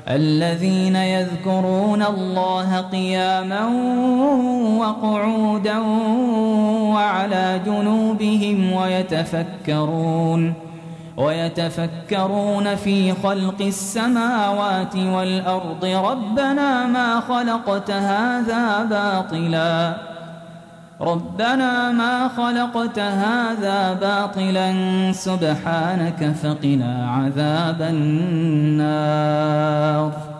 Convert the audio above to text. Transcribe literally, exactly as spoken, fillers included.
الذين يذكرون الله قياما وقعودا وعلى جنوبهم ويتفكرون ويتفكرون في خلق السماوات والأرض ربنا ما خلقت هذا باطلا ربنا ما خلقت هذا باطلا سبحانك فقنا عذاب النار.